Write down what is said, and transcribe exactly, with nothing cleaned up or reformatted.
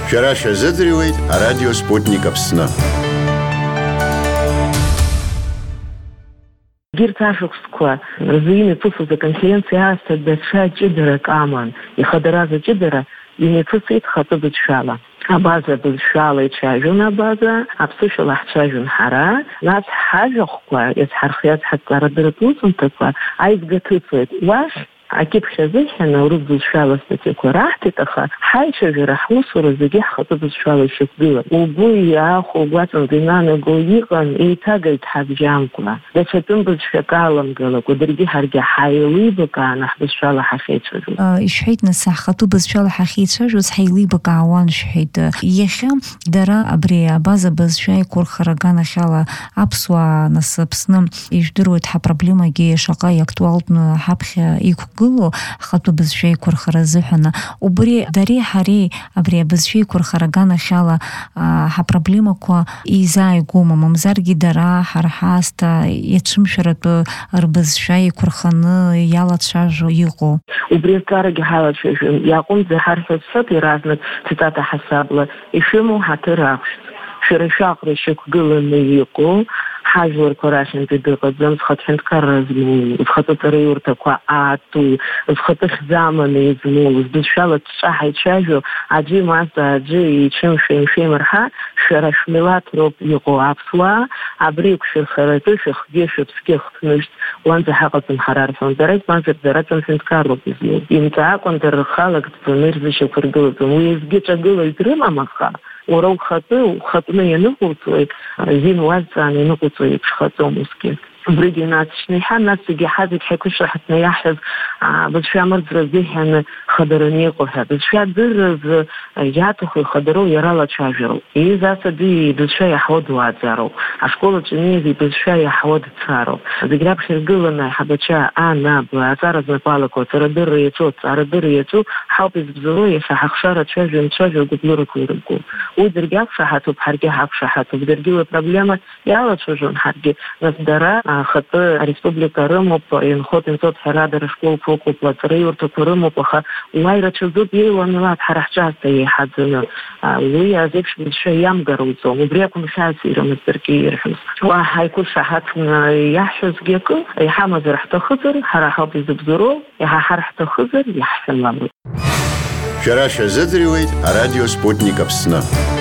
Шәара шәазыӡырҩуеит арадио Спутник Аԥсны. Егьырҭ ашықәсқәа рзы имҩаԥысыз аконференциа аасҭа даҽа ҷыдарак аман. Ихадараз аҷыдара имҩаԥысит хатәы бызшәала. Абаза бызшәала ицәажәон абаза, аԥсышәала ҳцәажәон ҳара, нас ҳажәахәқәа иазҳархиаз ҳаҭҵаарадырратә усумҭақәа аизга ҭыҵуеит. Уахь акьыԥхь азыҳәан урыс бызшәала статиақәа раҳҭеит, аха ҳаицәажәара, ҳусура зегьы ҳхатәы бызшәала ишьақәгылан. Угәы иаахәо, угәаҵанӡа инанаго иҟан, еиҭагаҩт ҳабжьамкәа. Даҽа бызшәак аламгалакәа, даргьы ҳаргьы ҳаилибакааны ҳбызшәала ҳахьеицәажәоз. Ишәҳәеит нас ҳхатәы бызшәала ҳахьеицәажәоз ҳаилибакаауан шәҳәеит. Иахьа дара абри абаза бызшәа еиқәырхара аганахьала аԥсуаа нас Аԥсны ижәдыруеит ҳапроблемагьы шаҟа иактуалтәны ҳаԥхьа иқәгыло ҳхатәы бызшәа еиқәырхара азыҳәан. Убри дареи ҳареи абри абызшәа еиқәырхара аганахьала ҳапроблемақәа еизааигәома, мамзаргьы дара ҳара ҳаасҭа иацәымшәаратәы рбызшәа еиқәырханы иалацәажәо иҟоу. Убри азҵаарагьы ҳалацәажәон. Иааҟәымҵ ҳарҳәацәап иаразнак цитата ҳасабла, ишәымоу ҳаҭыр ахәшәтә. Шәара шәаҟара ишьақәгыланы иҟоу ҳажәларқәа рахьынтәи дыҟаӡам, зхатә ҳәынҭқарра змоу, зхатәы ҵараиурҭақәа аату, зхатәы хьӡы-аманы измоу, збызшәала ҵәҵәа ҳаицәажәо, аӡәы имаза, аӡәы ичымшәа имшәеимырҳа, шәара шәмилаҭ роуп иҟоу аԥсуаа, абри иқәшәырхаратәы шәыхгьы шәыԥсгьы хҭнышәт, уанӡа ҳаҟаӡам ҳара рҳәон. Дара избанзар, дара ҵымҳәынҭқарроуп измоу. Имҵаакәан дара рхала гӡбаны ирзышьақәа ргылаӡом. Уи еизгьы ҿагылаҩ дрымам, аха уара ухатәы, ухатәны ианыҟоуҵоит, зин уазҵааны ианыҟоуҵо еиԥш хаҵом усгьы. Убригьы инацшьны иҳан, нас зегьы ҳазегь ҳаиқәышраҳаҭны иаҳҳәаз бызшәа амырӡра азыҳәан хадараны иҟоу ҳәа. Бызшәа адырраз иаҭаху ихадароу иара алацәажәароуп. Ииз асаби бызшәа иаҳауа дуааӡароуп. Ашколаҿы инеиз ибызшәа иаҳауа дцароуп. Зегь раԥхьа иргыланы аиҳабацәа ан, аб, аҵара знапалақәа, аҵарадырра иаҿу, аҵаарадырра иаҿу ҳауп избзоуроу иахьа ҳахшара ацәажәо имцәажәо гәыблырақәа ирбгоу. Уи даргьы ақәшаҳаҭуп, ҳаргьы ҳақәшаҳаҭуп. Даргьы уи апроблема иалацәажәон ҳаргьы. Нас дара хатәы ареспублика рымоуп, инхот инҵот ҳәарадара школқәа ыҟоуп, аҵараиурҭақәа рымоуп, аха уа ирацәаӡоуп иеиуа амилаҭ ҳара ҳҿаасҭа еиҳаӡаны. Уи азеиԥш бызшәа иамгаруҵом. Убри акәын хьаас-ирамыз даргьы ирҳәоз. Уа ҳаиқәыршаҳаҭны иаҳҳәозгьы акы, иҳамазар ҳҭахызар, ҳара ҳауп изыбзоуроу, иҳаҳар ҳҭахызар, иаҳҳәалалоит. Шәара шәазыӡырҩуеит арадио Спутник Аԥсны.